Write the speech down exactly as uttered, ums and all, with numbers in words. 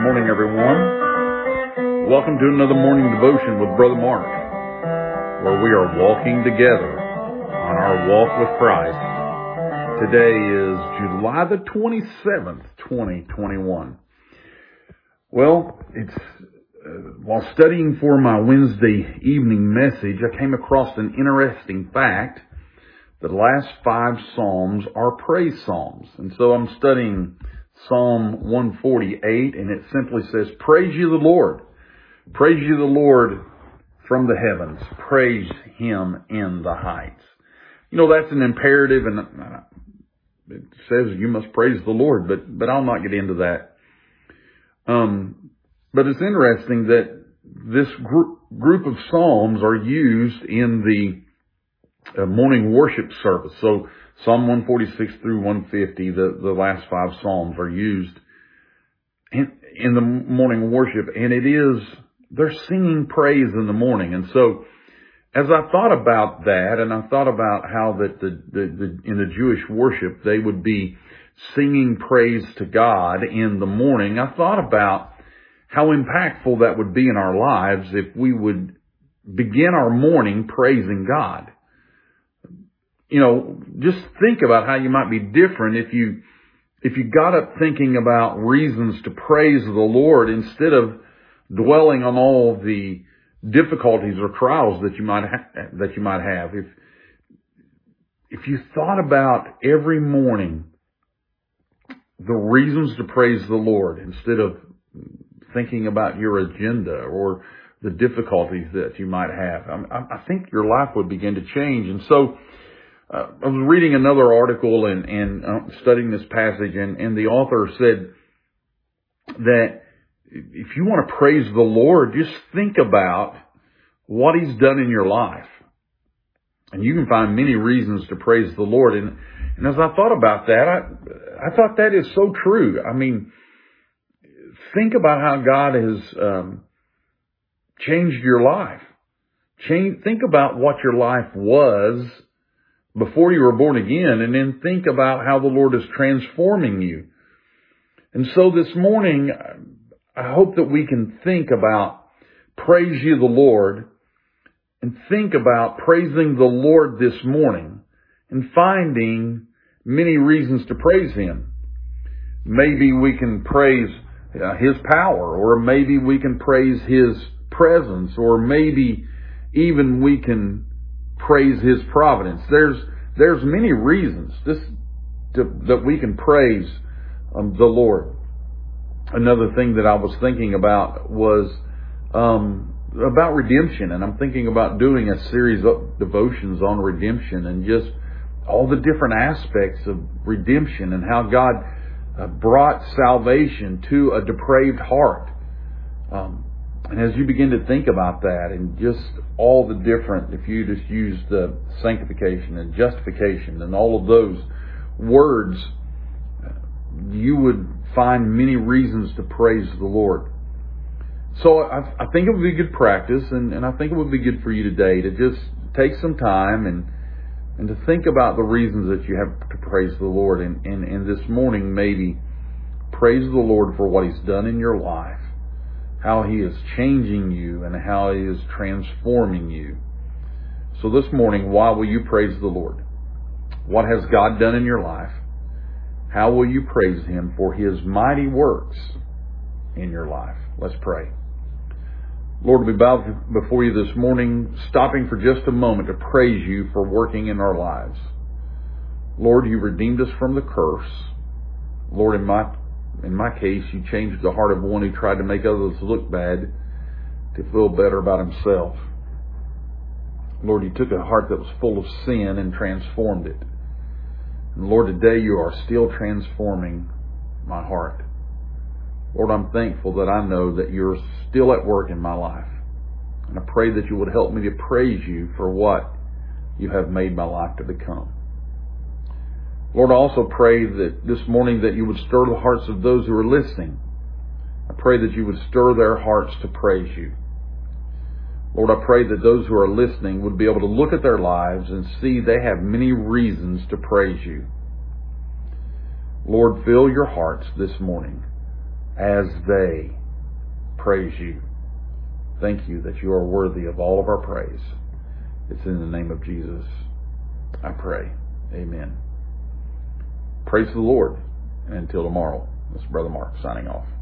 morning, everyone. Welcome to another morning devotion with Brother Mark, where we are walking together on our walk with Christ. Today is July the twenty-seventh, twenty twenty-one. Well, it's uh, while studying for my Wednesday evening message, I came across an interesting fact. The last five Psalms are praise Psalms. And so I'm studying Psalm one forty-eight, and it simply says, "Praise you the Lord. Praise you the Lord from the heavens. Praise Him in the heights." You know, that's an imperative, and it says you must praise the Lord, but, but I'll not get into that. Um, but it's interesting that this group, group of Psalms are used in the uh, morning worship service. So Psalm one forty-six through one fifty, the, the last five Psalms are used in, in the morning worship, and it is, they're singing praise in the morning. And so as I thought about that, and I thought about how that the, the, the in the Jewish worship, they would be singing praise to God in the morning, I thought about how impactful that would be in our lives if we would begin our morning praising God. You know, just think about how you might be different if you, if you got up thinking about reasons to praise the Lord instead of dwelling on all the difficulties or trials that you might ha- that you might have. If, if you thought about every morning the reasons to praise the Lord instead of thinking about your agenda or the difficulties that you might have, I, I think your life would begin to change. And so, Uh, I was reading another article and, and uh, studying this passage, and, and the author said that if you want to praise the Lord, just think about what He's done in your life. And you can find many reasons to praise the Lord. And, and as I thought about that, I, I thought that is so true. I mean, think about how God has um, changed your life. Change, think about what your life was before you were born again, and then think about how the Lord is transforming you. And so this morning, I hope that we can think about praise you the Lord, and think about praising the Lord this morning and finding many reasons to praise Him. Maybe we can praise uh, His power, or maybe we can praise His presence, or maybe even we can praise His providence. There's there's many reasons this to, that we can praise um, the Lord. Another thing that I was thinking about was um, about redemption, and I'm thinking about doing a series of devotions on redemption and just all the different aspects of redemption and how God uh, brought salvation to a depraved heart. Um, And as you begin to think about that and just all the different, if you just use the sanctification and justification and all of those words, you would find many reasons to praise the Lord. So I, I think it would be good practice, and, and I think it would be good for you today to just take some time and and to think about the reasons that you have to praise the Lord. And, and, and this morning, maybe praise the Lord for what He's done in your life, how He is changing you, and how He is transforming you. So this morning, why will you praise the Lord? What has God done in your life? How will you praise Him for His mighty works in your life? Let's pray. Lord, we bow before you this morning, stopping for just a moment to praise you for working in our lives. Lord, you redeemed us from the curse. Lord, in my In my case, you changed the heart of one who tried to make others look bad to feel better about himself. Lord, you took a heart that was full of sin and transformed it. And Lord, today you are still transforming my heart. Lord, I'm thankful that I know that you're still at work in my life. And I pray that you would help me to praise you for what you have made my life to become. Lord, I also pray that this morning that you would stir the hearts of those who are listening. I pray that you would stir their hearts to praise you. Lord, I pray that those who are listening would be able to look at their lives and see they have many reasons to praise you. Lord, fill your hearts this morning as they praise you. Thank you that you are worthy of all of our praise. It's in the name of Jesus I pray. Amen. Praise the Lord. And until tomorrow, this is Brother Mark signing off.